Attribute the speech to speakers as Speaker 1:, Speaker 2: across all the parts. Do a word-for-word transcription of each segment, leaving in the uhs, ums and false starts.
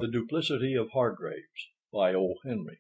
Speaker 1: The Duplicity of Hargraves, by O. Henry.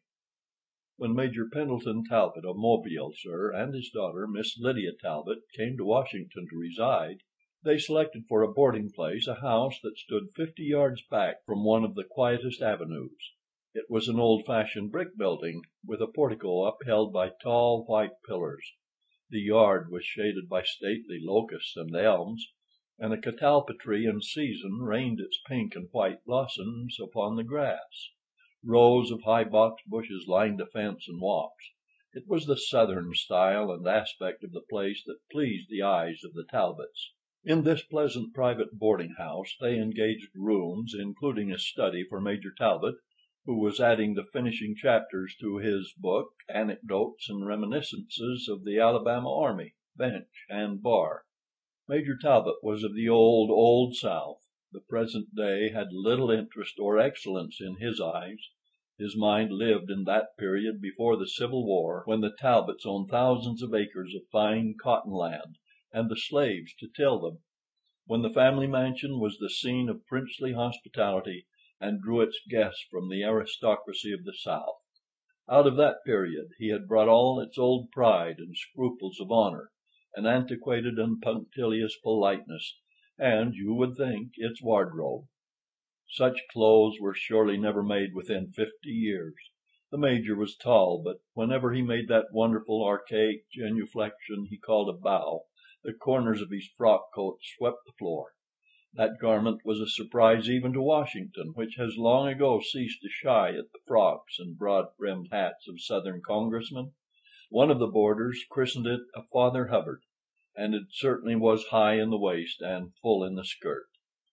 Speaker 1: When Major Pendleton Talbot of Mobile, sir, and his daughter, Miss Lydia Talbot, came to Washington to reside, they selected for a boarding place a house that stood fifty yards back from one of the quietest avenues. It was an old-fashioned brick building, with a portico upheld by tall white pillars. The yard was shaded by stately locusts and elms, and a catalpa tree in season rained its pink and white blossoms upon the grass. Rows of high box bushes lined the fence and walks. It was the southern style and aspect of the place that pleased the eyes of the Talbots. In this pleasant private boarding house they engaged rooms, including a study for Major Talbot, who was adding the finishing chapters to his book, Anecdotes and Reminiscences of the Alabama Army, Bench, and Bar. Major Talbot was of the old, old South. The present day had little interest or excellence in his eyes. His mind lived in that period before the Civil War, when the Talbots owned thousands of acres of fine cotton land, and the slaves to till them; when the family mansion was the scene of princely hospitality, and drew its guests from the aristocracy of the South. Out of that period he had brought all its old pride and scruples of honor, an antiquated and punctilious politeness, and, you would think, its wardrobe. Such clothes were surely never made within fifty years. The Major was tall, but whenever he made that wonderful archaic genuflection he called a bow, the corners of his frock coat swept the floor. That garment was a surprise even to Washington, which has long ago ceased to shy at the frocks and broad-brimmed hats of Southern congressmen. One of the boarders christened it a Father Hubbard, and it certainly was high in the waist and full in the skirt.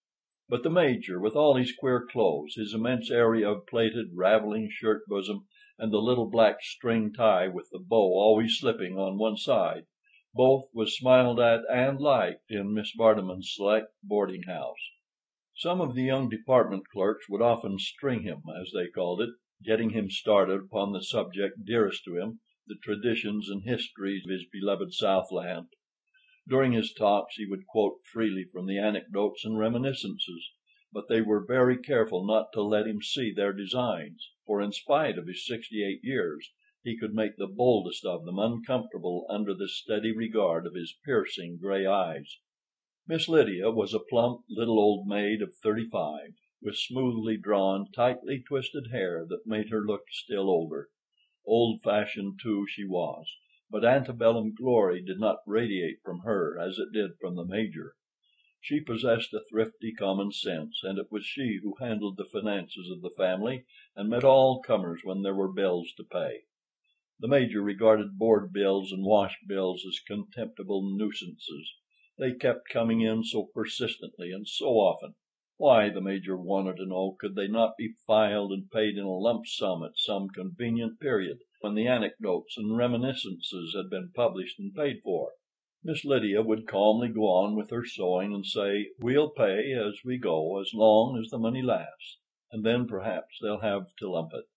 Speaker 1: But the Major, with all his queer clothes, his immense area of plaited, raveling shirt bosom, and the little black string tie with the bow always slipping on one side, both was smiled at and liked in Miss Vardaman's select boarding house. Some of the young department clerks would often string him, as they called it, getting him started upon the subject dearest to him, the traditions and histories of his beloved Southland. During his talks he would quote freely from the Anecdotes and Reminiscences, but they were very careful not to let him see their designs, for in spite of his sixty-eight years he could make the boldest of them uncomfortable under the steady regard of his piercing gray eyes. Miss Lydia was a plump little old maid of thirty-five, with smoothly drawn, tightly twisted hair that made her look still older. Old-fashioned, too, she was, but antebellum glory did not radiate from her as it did from the Major. She possessed a thrifty common sense, and it was she who handled the finances of the family and met all comers when there were bills to pay. The Major regarded board bills and wash bills as contemptible nuisances. They kept coming in so persistently and so often. Why, the Major wanted to know, could they not be filed and paid in a lump sum at some convenient period, when the Anecdotes and Reminiscences had been published and paid for? Miss Lydia would calmly go on with her sewing and say, "We'll pay as we go, as long as the money lasts, and then perhaps they'll have to lump it."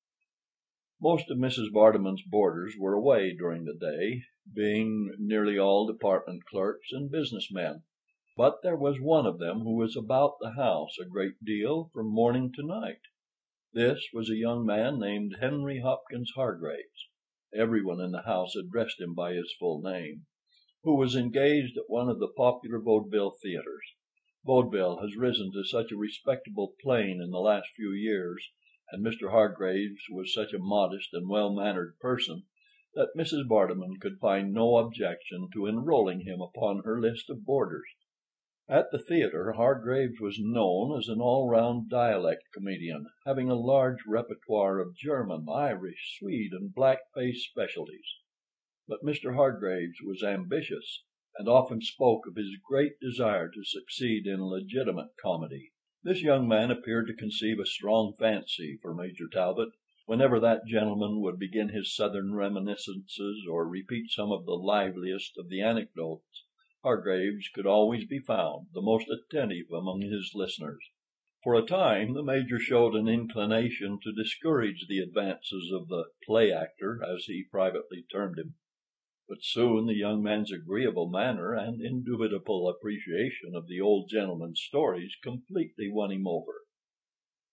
Speaker 1: Most of Missus Vardaman's boarders were away during the day, being nearly all department clerks and business men, but there was one of them who was about the house a great deal from morning to night. This was a young man named Henry Hopkins Hargraves (everyone in the house addressed him by his full name), who was engaged at one of the popular vaudeville theaters. Vaudeville has risen to such a respectable plane in the last few years, and Mister Hargraves was such a modest and well-mannered person, that Missus Vardaman could find no objection to enrolling him upon her list of boarders. At the theater Hargraves was known as an all-round dialect comedian, having a large repertoire of German, Irish, Swede, and black-face specialties. But Mister Hargraves was ambitious, and often spoke of his great desire to succeed in legitimate comedy. This young man appeared to conceive a strong fancy for Major Talbot. Whenever that gentleman would begin his Southern reminiscences, or repeat some of the liveliest of the anecdotes, Hargraves could always be found the most attentive among his listeners. For a time the Major showed an inclination to discourage the advances of the play actor, as he privately termed him, but soon the young man's agreeable manner and indubitable appreciation of the old gentleman's stories completely won him over.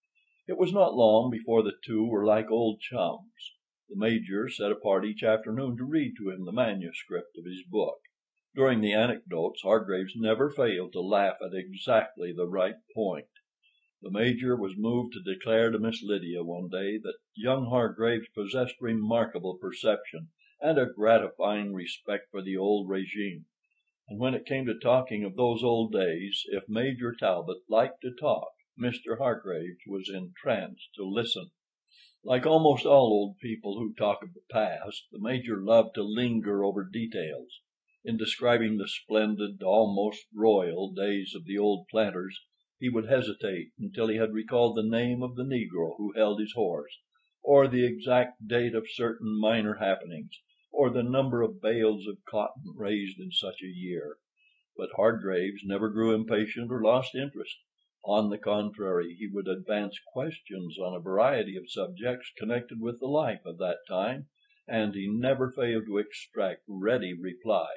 Speaker 1: It was not long before the two were like old chums. The Major set apart each afternoon to read to him the manuscript of his book. During the anecdotes, Hargraves never failed to laugh at exactly the right point. The Major was moved to declare to Miss Lydia one day that young Hargraves possessed remarkable perception and a gratifying respect for the old regime, and when it came to talking of those old days, if Major Talbot liked to talk, Mister Hargraves was entranced to listen. Like almost all old people who talk of the past, the Major loved to linger over details. In describing the splendid, almost royal days of the old planters, he would hesitate until he had recalled the name of the negro who held his horse, or the exact date of certain minor happenings, or the number of bales of cotton raised in such a year. But Hargraves never grew impatient or lost interest. On the contrary, he would advance questions on a variety of subjects connected with the life of that time, and he never failed to extract ready replies.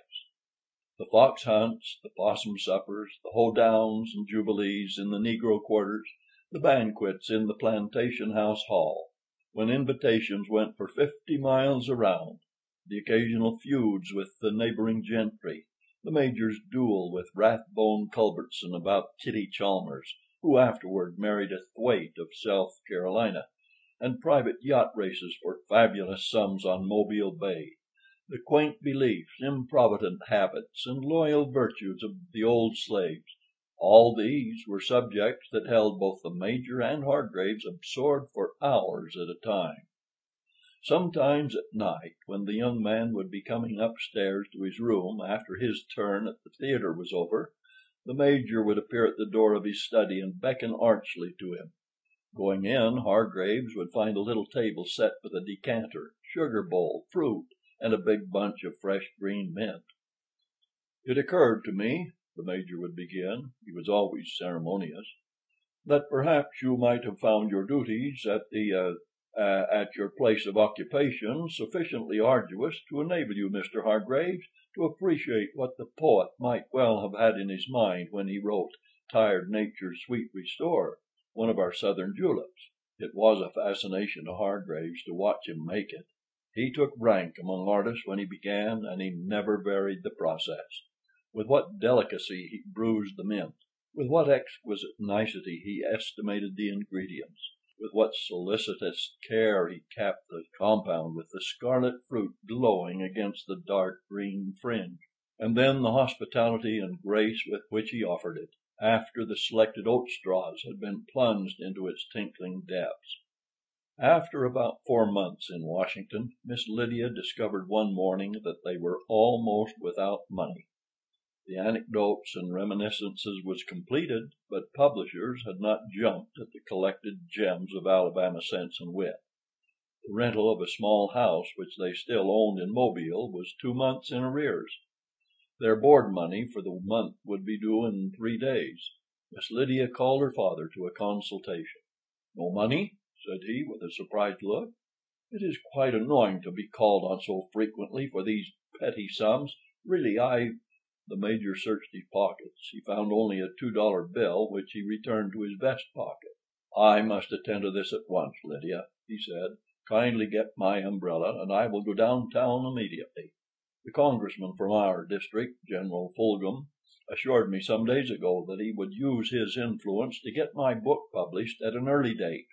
Speaker 1: The fox hunts, the possum suppers, the hoedowns and jubilees in the negro quarters, the banquets in the plantation house hall, when invitations went for fifty miles around, the occasional feuds with the neighboring gentry, the Major's duel with Rathbone Culbertson about Kitty Chalmers, who afterward married a Thwaite of South Carolina, and private yacht races for fabulous sums on Mobile Bay, the quaint beliefs, improvident habits, and loyal virtues of the old slaves, all these were subjects that held both the Major and Hargraves absorbed for hours at a time. Sometimes at night, when the young man would be coming upstairs to his room after his turn at the theatre was over, the Major would appear at the door of his study and beckon archly to him. Going in, Hargraves would find a little table set with a decanter, sugar bowl, fruit, and a big bunch of fresh green mint. "It occurred to me," the Major would begin, he was always ceremonious, "that perhaps you might have found your duties at the uh, uh, at your place of occupation sufficiently arduous to enable you, Mister Hargraves, to appreciate what the poet might well have had in his mind when he wrote 'Tired Nature's Sweet Restore,' one of our Southern juleps." It was a fascination to Hargraves to watch him make it. He took rank among artists when he began, and he never varied the process. With what delicacy he bruised the mint, with what exquisite nicety he estimated the ingredients, with what solicitous care he capped the compound with the scarlet fruit glowing against the dark green fringe, and then the hospitality and grace with which he offered it, after the selected oat straws had been plunged into its tinkling depths. After about four months in Washington, Miss Lydia discovered one morning that they were almost without money. The Anecdotes and Reminiscences was completed, but publishers had not jumped at the collected gems of Alabama sense and wit. The rental of a small house which they still owned in Mobile was two months in arrears. Their board money for the month would be due in three days. Miss Lydia called her father to a consultation. "No money?" said he, with a surprised look. "It is quite annoying to be called on so frequently for these petty sums. Really, I—" The Major searched his pockets. He found only a two-dollar bill, which he returned to his vest pocket. "I must attend to this at once, Lydia," he said. "Kindly get my umbrella, and I will go downtown immediately. The congressman from our district, General Fulghum, assured me some days ago that he would use his influence to get my book published at an early date.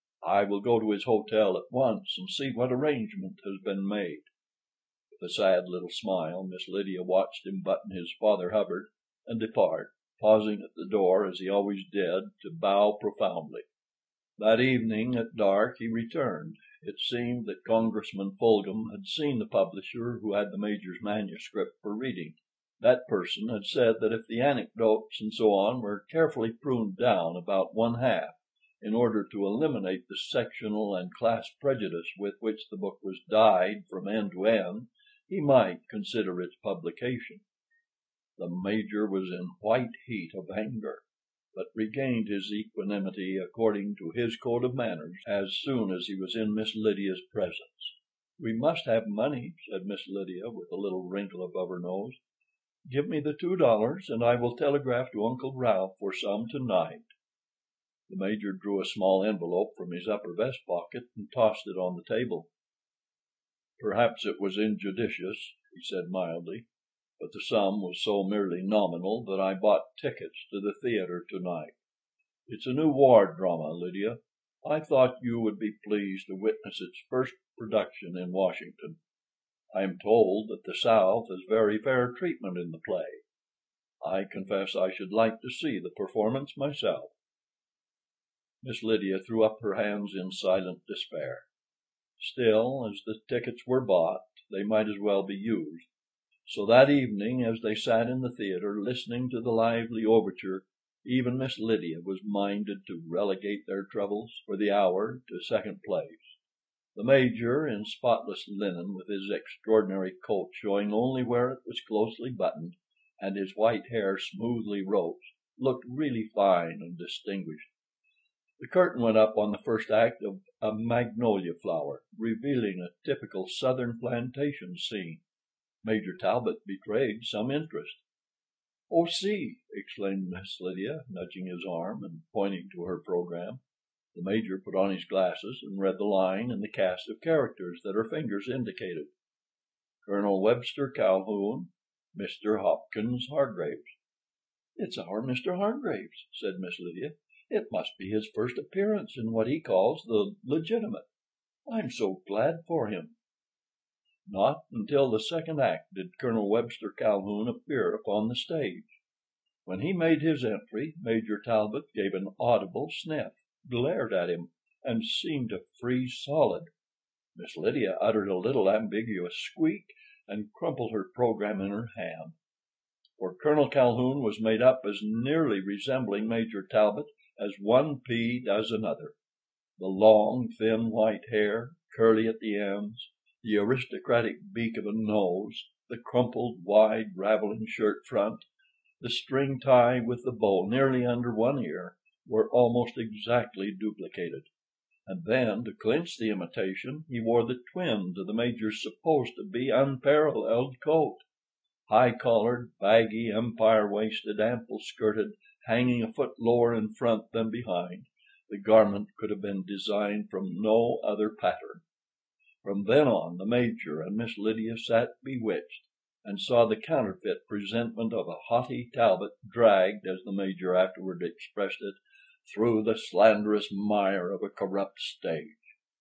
Speaker 1: I will go to his hotel at once and see what arrangement has been made." With a sad little smile, Miss Lydia watched him button his Father Hubbard and depart, pausing at the door, as he always did, to bow profoundly. That evening at dark he returned. It seemed that Congressman Fulghum had seen the publisher who had the Major's manuscript for reading. That person had said that if the anecdotes and so on were carefully pruned down about one half, in order to eliminate the sectional and class prejudice with which the book was dyed from end to end, he might consider its publication. The Major was in white heat of anger, but regained his equanimity according to his code of manners as soon as he was in Miss Lydia's presence. "We must have money," said Miss Lydia, with a little wrinkle above her nose. "Give me the two dollars, and I will telegraph to Uncle Ralph for some tonight." The Major drew a small envelope from his upper vest pocket and tossed it on the table. "Perhaps it was injudicious," he said mildly, "but the sum was so merely nominal that I bought tickets to the theater tonight. It's a new war drama, Lydia. I thought you would be pleased to witness its first production in Washington. I am told that the South has very fair treatment in the play. I confess I should like to see the performance myself." Miss Lydia threw up her hands in silent despair. Still, as the tickets were bought, they might as well be used. So that evening, as they sat in the theater listening to the lively overture, even Miss Lydia was minded to relegate their troubles, for the hour, to second place. The Major, in spotless linen, with his extraordinary coat showing only where it was closely buttoned, and his white hair smoothly roached, looked really fine and distinguished. The curtain went up on the first act of A Magnolia Flower, revealing a typical Southern plantation scene. Major Talbot betrayed some interest. "Oh, see!" exclaimed Miss Lydia, nudging his arm and pointing to her program. The Major put on his glasses and read the line in the cast of characters that her fingers indicated. "Colonel Webster Calhoun, Mister Hopkins Hargraves." "It's our Mister Hargraves," said Miss Lydia. "It must be his first appearance in what he calls the legitimate. I'm so glad for him." Not until the second act did Colonel Webster Calhoun appear upon the stage. When he made his entry, Major Talbot gave an audible sniff, glared at him, and seemed to freeze solid. Miss Lydia uttered a little ambiguous squeak, and crumpled her program in her hand. For Colonel Calhoun was made up as nearly resembling Major Talbot as one pea does another. The long, thin white hair, curly at the ends, the aristocratic beak of a nose, the crumpled, wide, raveling shirt front, the string tie with the bow nearly under one ear, were almost exactly duplicated. And then, to clinch the imitation, he wore the twin to the Major's supposed to be unparalleled coat. High-collared, baggy, empire-waisted, ample-skirted, hanging a foot lower in front than behind, the garment could have been designed from no other pattern. From then on the Major and Miss Lydia sat bewitched, and saw the counterfeit presentment of a haughty Talbot dragged, as the Major afterward expressed it, through the slanderous mire of a corrupt stage.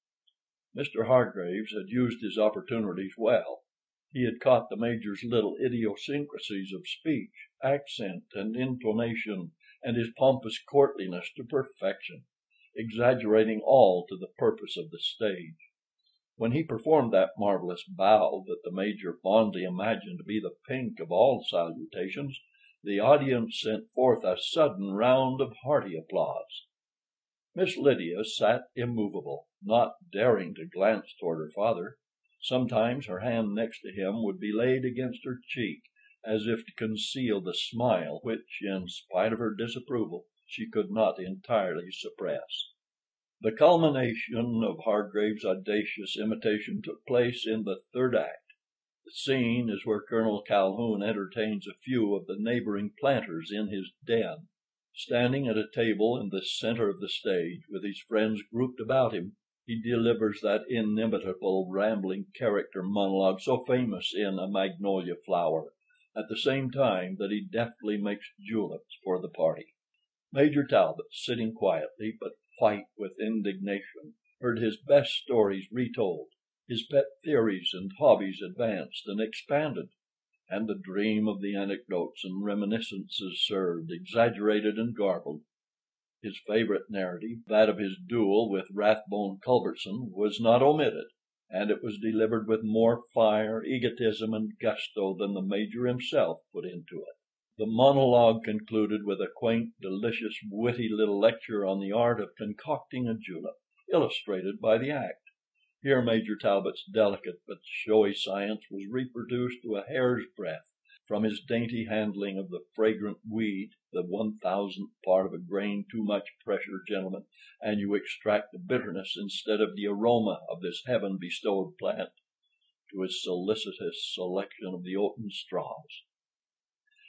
Speaker 1: Mister Hargraves had used his opportunities well. He had caught the Major's little idiosyncrasies of speech, accent, and intonation, and his pompous courtliness to perfection, exaggerating all to the purpose of the stage. When he performed that marvelous bow that the Major fondly imagined to be the pink of all salutations, the audience sent forth a sudden round of hearty applause. Miss Lydia sat immovable, not daring to glance toward her father. Sometimes her hand next to him would be laid against her cheek, as if to conceal the smile which, in spite of her disapproval, she could not entirely suppress. The culmination of Hargrave's audacious imitation took place in the third act. The scene is where Colonel Calhoun entertains a few of the neighboring planters in his den. Standing at a table in the center of the stage, with his friends grouped about him, he delivers that inimitable rambling character monologue so famous in A Magnolia Flower, at the same time that he deftly makes juleps for the party. Major Talbot, sitting quietly, but white with indignation, heard his best stories retold, his pet theories and hobbies advanced and expanded, and the dream of the anecdotes and reminiscences served, exaggerated and garbled. His favorite narrative, that of his duel with Rathbone Culbertson, was not omitted, and it was delivered with more fire, egotism, and gusto than the Major himself put into it. The monologue concluded with a quaint, delicious, witty little lecture on the art of concocting a julep, illustrated by the act. Here Major Talbot's delicate but showy science was reproduced to a hair's breadth, from his dainty handling of the fragrant weed, the one thousandth part of a grain too much pressure, gentlemen, and you extract the bitterness instead of the aroma of this heaven-bestowed plant, to his solicitous selection of the oaten straws.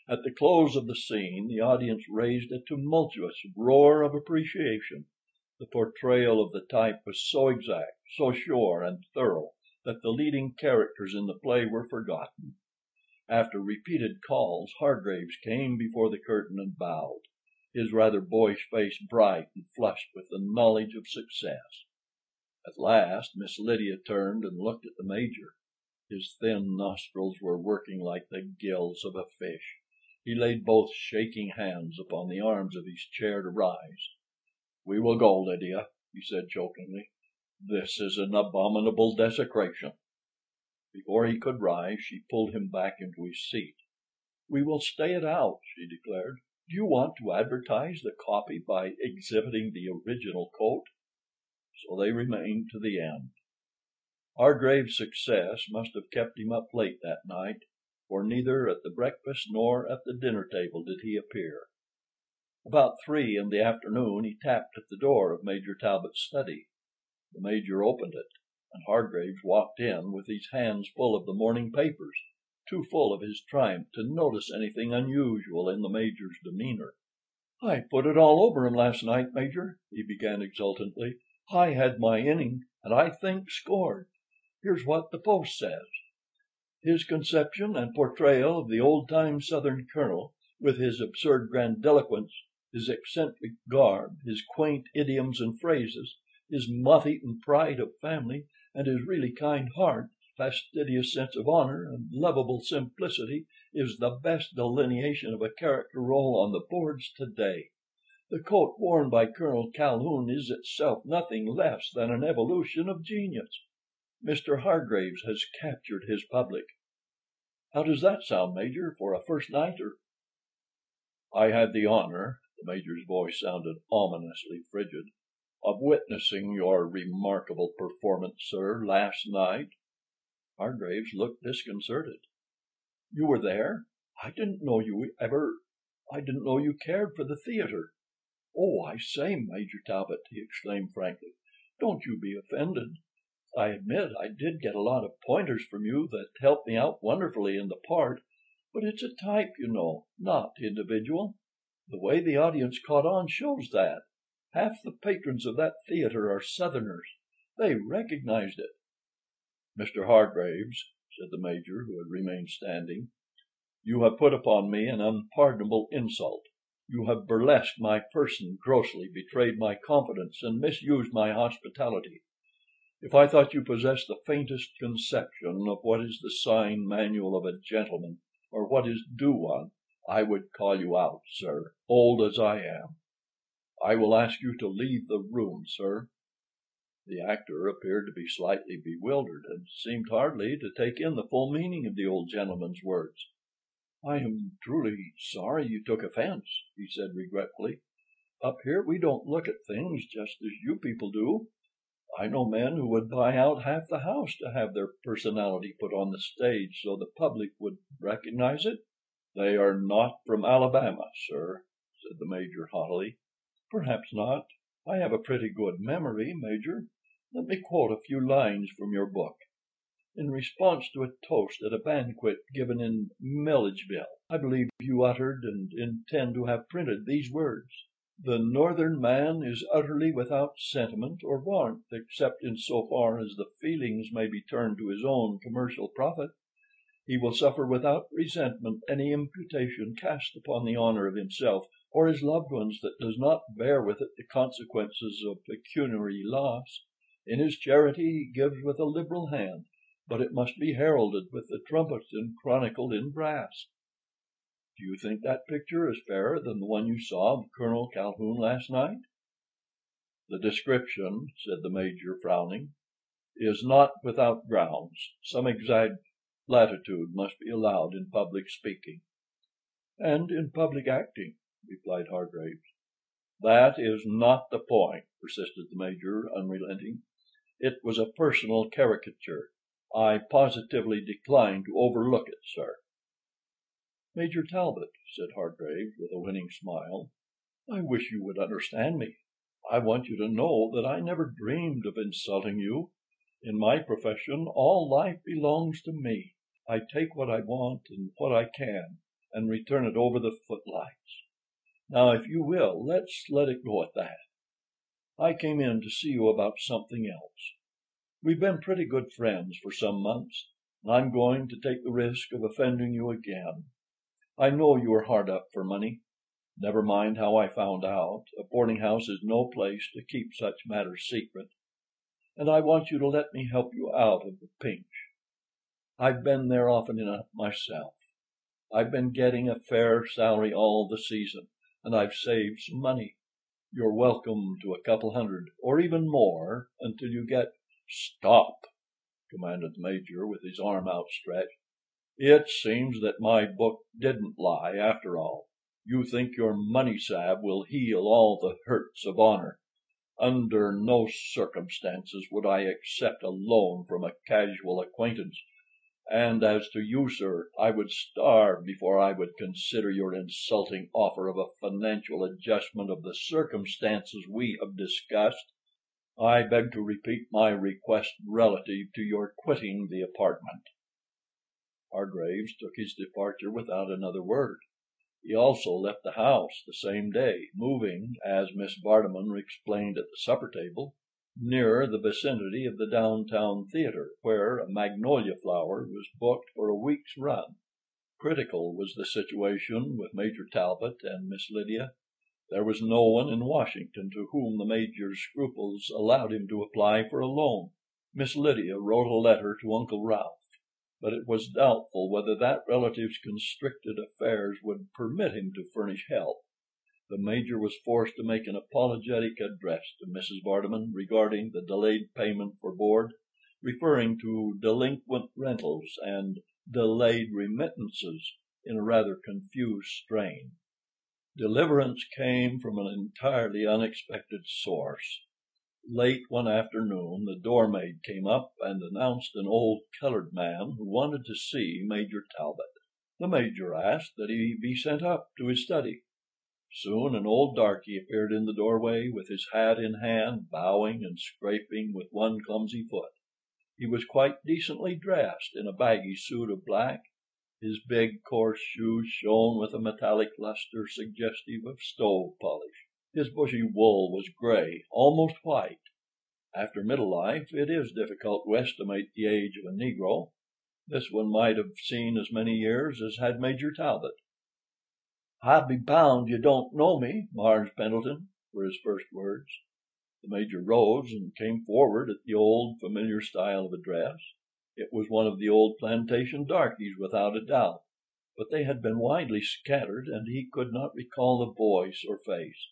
Speaker 1: At the close of the scene the audience raised a tumultuous roar of appreciation. The portrayal of the type was so exact, so sure and thorough, that the leading characters in the play were forgotten. After repeated calls, Hargraves came before the curtain and bowed, his rather boyish face bright and flushed with the knowledge of success. At last Miss Lydia turned and looked at the Major. His thin nostrils were working like the gills of a fish. He laid both shaking hands upon the arms of his chair to rise. "We will go, Lydia," he said chokingly. "This is an abominable desecration." Before he could rise, she pulled him back into his seat. "We will stay it out," she declared. "Do you want to advertise the copy by exhibiting the original coat?" So they remained to the end. Hargrave's success must have kept him up late that night, for neither at the breakfast nor at the dinner table did he appear. About three in the afternoon he tapped at the door of Major Talbot's study. The Major opened it, and Hargraves walked in with his hands full of the morning papers, too full of his triumph to notice anything unusual in the Major's demeanor. "I put it all over him last night, Major," he began exultantly. "I had my inning, and I think scored. Here's what the Post says: 'His conception and portrayal of the old-time Southern colonel, with his absurd grandiloquence, his eccentric garb, his quaint idioms and phrases, his moth-eaten pride of family, and his really kind heart, fastidious sense of honor, and lovable simplicity, is the best delineation of a character role on the boards today. The coat worn by Colonel Calhoun is itself nothing less than an evolution of genius. Mister Hargraves has captured his public.' How does that sound, Major, for a first-nighter?" "I had the honor," the Major's voice sounded ominously frigid, "of witnessing your remarkable performance, sir, last night." Hargraves looked disconcerted. "You were there? I didn't know you ever—I didn't know you cared for the theater. Oh, I say, Major Talbot," he exclaimed frankly, "don't you be offended. I admit I did get a lot of pointers from you that helped me out wonderfully in the part, but it's a type, you know, not individual. The way the audience caught on shows that. Half the patrons of that theater are Southerners. They recognized it." "Mister Hargraves," said the Major, who had remained standing, "you have put upon me an unpardonable insult. You have burlesqued my person grossly, betrayed my confidence, and misused my hospitality. If I thought you possessed the faintest conception of what is the sign manual of a gentleman, or what is due one, I would call you out, sir, old as I am. I will ask you to leave the room, sir." The actor appeared to be slightly bewildered, and seemed hardly to take in the full meaning of the old gentleman's words. "I am truly sorry you took offense," he said regretfully. "Up here we don't look at things just as you people do. I know men who would buy out half the house to have their personality put on the stage so the public would recognize it." "They are not from Alabama, sir," said the Major haughtily. "Perhaps not. I have a pretty good memory, Major. Let me quote a few lines from your book. In response to a toast at a banquet given in Milledgeville, I believe you uttered and intend to have printed these words: 'The Northern man is utterly without sentiment or warmth, except in so far as the feelings may be turned to his own commercial profit. He will suffer without resentment any imputation cast upon the honor of himself or his loved ones that does not bear with it the consequences of pecuniary loss. In his charity he gives with a liberal hand, but it must be heralded with the trumpet and chronicled in brass.' Do you think that picture is fairer than the one you saw of Colonel Calhoun last night?" "The description," said the Major, frowning, "is not without grounds. Some exact latitude must be allowed in public speaking." "And in public acting," replied Hargraves. "That is not the point," persisted the Major, unrelenting. "It was a personal caricature. I positively decline to overlook it, sir." "Major Talbot," said Hargraves, with a winning smile, "I wish you would understand me. I want you to know that I never dreamed of insulting you. In my profession all life belongs to me. I take what I want and what I can. and return it over the footlights. Now, if you will, let's let it go at that. I came in to see you about something else. We've been pretty good friends for some months, and I'm going to take the risk of offending you again. I know you are hard up for money. Never mind how I found out. A boarding house is no place to keep such matters secret, and I want you to let me help you out of the pinch. I've been there often enough myself. I've been getting a fair salary all the season, and I've saved some money. You're welcome to a couple hundred, or even more, until you get—" "Stop!" commanded the Major, with his arm outstretched. "It seems that my book didn't lie, after all. You think your money salve will heal all the hurts of honor. Under no circumstances would I accept a loan from a casual acquaintance. And as to you, sir, I would starve before I would consider your insulting offer of a financial adjustment of the circumstances we have discussed. I beg to repeat my request relative to your quitting the apartment." Hargraves took his departure without another word. He also left the house the same day, moving, as Miss Vardeman explained at the supper table, nearer the vicinity of the downtown theater, where a Magnolia Flower was booked for a week's run. Critical was the situation with Major Talbot and Miss Lydia. There was no one in Washington to whom the Major's scruples allowed him to apply for a loan. Miss Lydia wrote a letter to Uncle Ralph, but it was doubtful whether that relative's constricted affairs would permit him to furnish help. The Major was forced to make an apologetic address to Missus Vardeman regarding the delayed payment for board, referring to delinquent rentals and delayed remittances in a rather confused strain. Deliverance came from an entirely unexpected source. Late one afternoon the doormaid came up and announced an old colored man who wanted to see Major Talbot. The Major asked that he be sent up to his study. Soon an old darky appeared in the doorway, with his hat in hand, bowing and scraping with one clumsy foot. He was quite decently dressed in a baggy suit of black. His big, coarse shoes shone with a metallic luster suggestive of stove polish. His bushy wool was gray, almost white. After middle life, it is difficult to estimate the age of a Negro. This one might have seen as many years as had Major Talbot. "I be bound you don't know me, Mars Pendleton," were his first words. The Major rose and came forward at the old, familiar style of address. It was one of the old plantation darkies, without a doubt, but they had been widely scattered, and he could not recall the voice or face.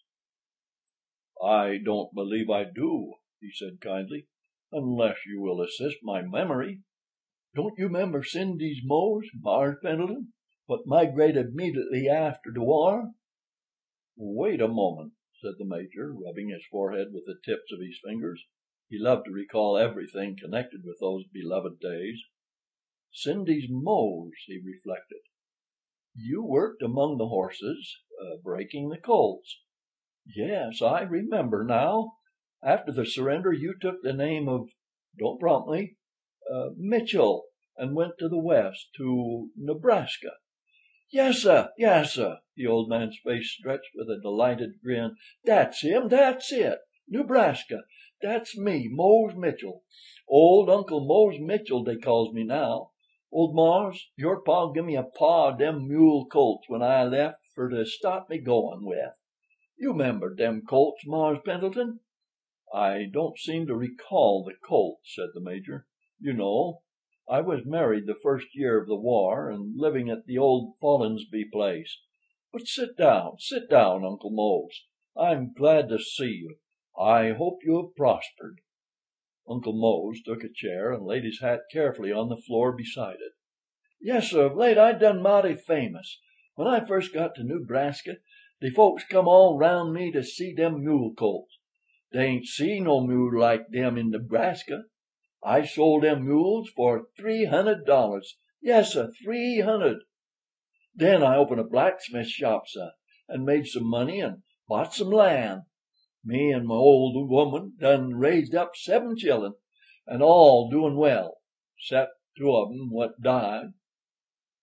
Speaker 1: "I don't believe I do," he said kindly, "unless you will assist my memory." "Don't you 'member Cindy's Mose, Mars Pendleton, what migrated immediately after the war?" "Wait a moment," said the Major, rubbing his forehead with the tips of his fingers. He loved to recall everything connected with those beloved days. "Cindy's Mose," he reflected. "You worked among the horses, uh, breaking the colts. Yes, I remember now. After the surrender you took the name of—don't prompt me—uh, Mitchell, and went to the west, to Nebraska." "Yessir, yessir." The old man's face stretched with a delighted grin. "That's him, that's it. Newbraska. That's me, Mose Mitchell. Old Uncle Mose Mitchell, they calls me now. Old Mars, your pa gimme a paw of dem mule colts when I left fer to start me goin' with. You 'member dem colts, Mars Pendleton?" "I don't seem to recall the colts," said the Major. "You know, I was married the first year of the war, and living at the old Follinsby place. But sit down, sit down, Uncle Mose. I'm glad to see you. I hope you have prospered." Uncle Mose took a chair and laid his hat carefully on the floor beside it. "Yessir, of late I done mighty famous. When I first got to Newbraska, de folks come all round me to see dem mule colts. Dey ain't see no mule like dem in Nebraska. I sold dem mules for three hundred dollars. Yessir, three hundred. Den I opened a blacksmith shop, sah, and made some money and bought some land. Me and my old woman done raised up seven chillun, and all doin' well, 'cept two of 'em what died."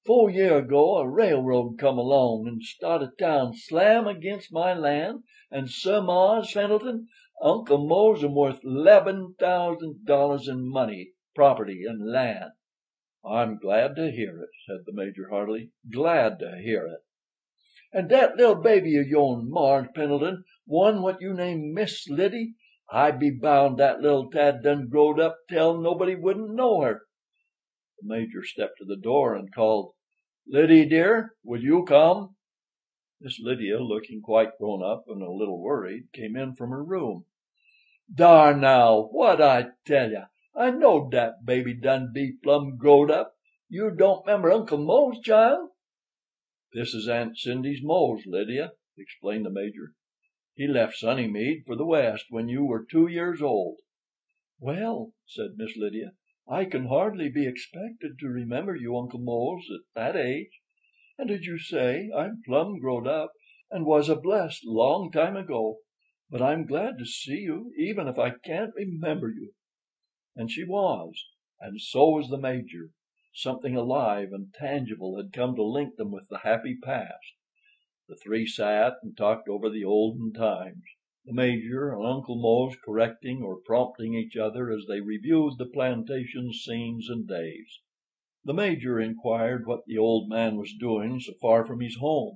Speaker 2: Four year ago a railroad come along and started town slam against my land, and Sir Mars Pendleton, Uncle Mose am worth 'leven thousand dollars in money, property, and land." "I'm glad to hear it," said the Major heartily. "Glad to hear it." "And dat little baby of yourn, Mars Pendleton, one what you name Miss Lyddy, I be bound dat little tad done growed up tell nobody wouldn't know her." The Major stepped to the door and called, "Lyddy, dear, will you come?" Miss Lydia, looking quite grown up and a little worried, came in from her room. "Dar now, what I tell ya? I knowed dat baby done be plumb growed up. You don't 'member Uncle Mose, child?" "This is Aunt Cindy's Mose, Lydia," explained the Major. "He left Sunnymead for the West when you were two years old." "Well," said Miss Lydia, "I can hardly be expected to remember you, Uncle Mose, at that age. And as you say, I'm plumb growed up, and was a blessed long time ago. But I'm glad to see you, even if I can't remember you." And she was, and so was the Major. Something alive and tangible had come to link them with the happy past. The three sat and talked over the olden times, the Major and Uncle Mose correcting or prompting each other as they reviewed the plantation scenes and days. The Major inquired what the old man was doing so far from his home.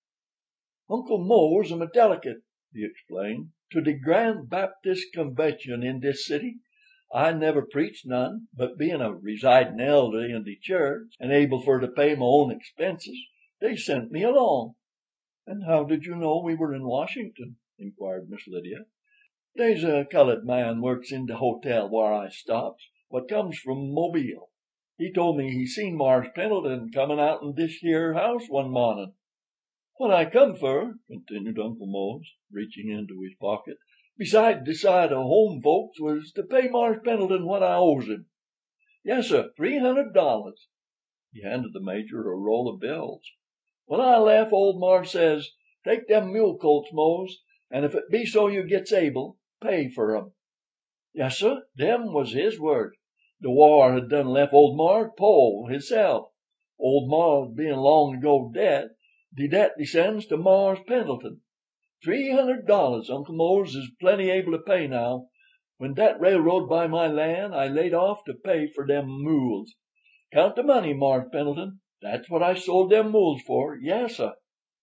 Speaker 2: "Uncle Mose am a delegate," he explained, "to de Grand Baptist Convention in dis city. I never preached none, but being a residing elder in de church, and able for to pay my own expenses, they sent me along." "And how did you know we were in Washington?" inquired Miss Lydia. "Dey's a colored man works in de hotel whar I stops, what comes from Mobile. He told me he seen Mars Pendleton comin' outen dish here house one mawnin'. What I come fer," continued Uncle Mose, reaching into his pocket, "beside de sight o' home folks, was to pay Mars Pendleton what I owes him. Yessir, three hundred dollars." He handed the Major a roll of bills. "When I lef, old Mars says, 'Take dem mule colts, Mose, and if it be so you gits able, pay fer 'em.' Yessir, dem was his words. De war had done lef old Mars po' hisself. Old Mars bein' long ago dead, de debt descends to Mars Pendleton. Three hundred dollars Uncle Mose is plenty able to pay now. When dat railroad buy my land, I laid off to pay fer dem mules. Count de money, Mars Pendleton. Dat's what I sold dem mules for. Yessir."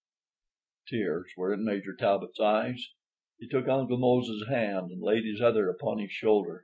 Speaker 2: Tears were in Major Talbot's eyes. He took Uncle Mose's hand and laid his other upon his shoulder.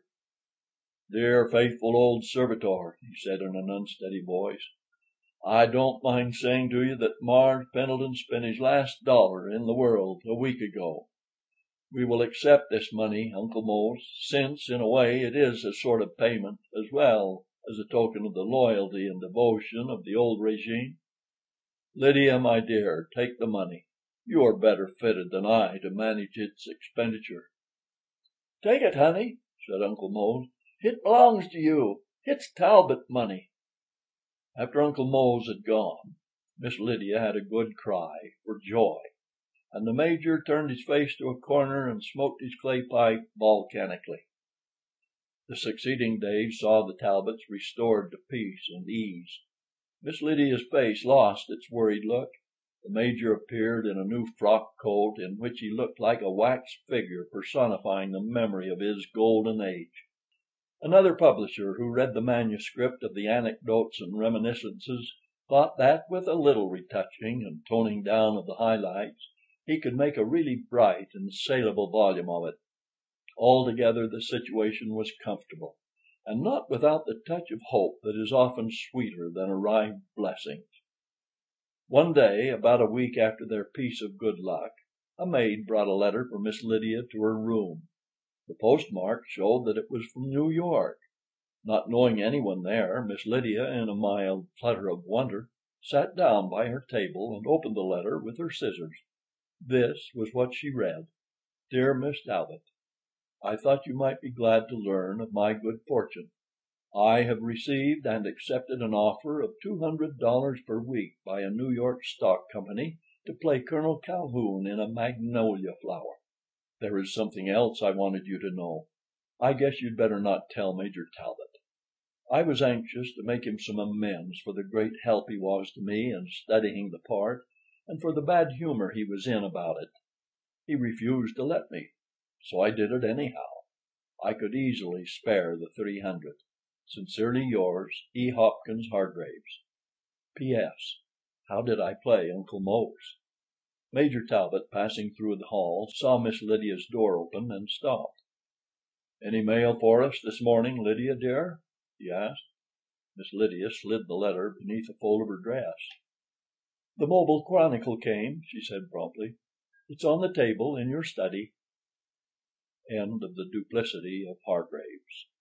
Speaker 2: "Dear, faithful old servitor," he said in an unsteady voice, "I don't mind saying to you that Mars Pendleton spent his last dollar in the world a week ago. We will accept this money, Uncle Mose, since, in a way, it is a sort of payment, as well as a token of the loyalty and devotion of the old regime. Lydia, my dear, take the money. You are better fitted than I to manage its expenditure." "Take it, honey," said Uncle Mose. "Hit belongs to you. Hit's Talbot money." After Uncle Mose had gone, Miss Lydia had a good cry for joy, and the Major turned his face to a corner and smoked his clay pipe volcanically. The succeeding days saw the Talbots restored to peace and ease. Miss Lydia's face lost its worried look. The Major appeared in a new frock coat, in which he looked like a wax figure personifying the memory of his golden age. Another publisher, who read the manuscript of the Anecdotes and Reminiscences, thought that, with a little retouching and toning down of the high lights, he could make a really bright and saleable volume of it. Altogether the situation was comfortable, and not without the touch of hope that is often sweeter than arrived blessings. One day, about a week after their piece of good luck, a maid brought a letter for Miss Lydia to her room. The postmark showed that it was from New York. Not knowing anyone there, Miss Lydia, in a mild flutter of wonder, sat down by her table and opened the letter with her scissors. This was what she read: "Dear Miss Talbot, I thought you might be glad to learn of my good fortune. I have received and accepted an offer of two hundred dollars per week by a New York stock company to play Colonel Calhoun in a Magnolia Flower. There is something else I wanted you to know. I guess you'd better not tell Major Talbot.
Speaker 1: I was anxious to make him some amends for the great help he was to me in studying the part, and for the bad humor he was in about it. He refused to let me, so I did it anyhow. I could easily spare the three hundred. Sincerely yours, E. Hopkins Hargraves. P S. How did I play Uncle Mose? Major Talbot, passing through the hall, saw Miss Lydia's door open and stopped. "Any mail for us this morning, Lydia, dear?" he asked. Miss Lydia slid the letter beneath a fold of her dress. "The Mobile Chronicle came," she said promptly. "It's on the table in your study." End of The Duplicity of Hargraves.